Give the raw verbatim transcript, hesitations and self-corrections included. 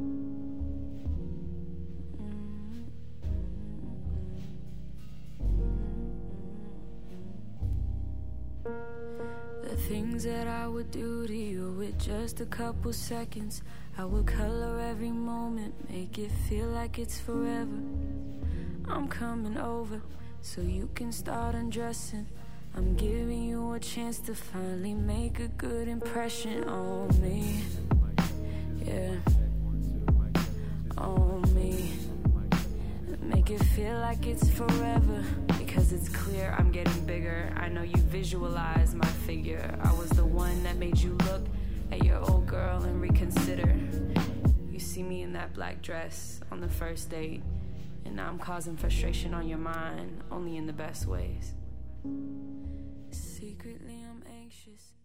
The things that I would do to you with just a couple seconds, I would color every moment, make it feel like it's forever. I'm coming over so you can start undressing. I'm giving you a chance to finally make a good impression on me. Yeah, on me. Make it feel like it's forever, because it's clear I'm getting bigger. I know you visualize my figure. I was the one that made you look at your old girl and reconsider. You see me in that black dress on the first date, and now I'm causing frustration on your mind, only in the best ways. Secretly I'm anxious.